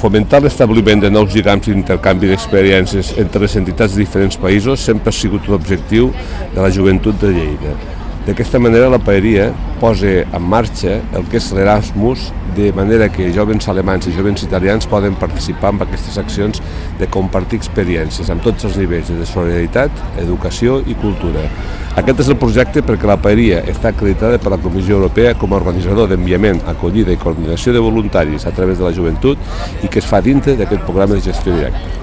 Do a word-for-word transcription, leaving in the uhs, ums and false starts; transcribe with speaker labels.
Speaker 1: Fomentar l'establiment de nous lligams i intercanvi d'experiències entre les entitats de diferents països sempre ha sigut l'objectiu de la joventut de Lleida. D'aquesta manera la paeria posa en marxa el que és l'Erasmus, de manera que jovens alemanys i jovens italians poden participar en aquestes accions de compartir experiències amb tots els nivells de solidaritat, educació i cultura. Aquest és el projecte perquè la paeria està acreditada per la Comissió Europea com a organitzador d'enviament, acollida i coordinació de voluntaris a través de la joventut i que es fa dintre d'aquest programa de gestió directa.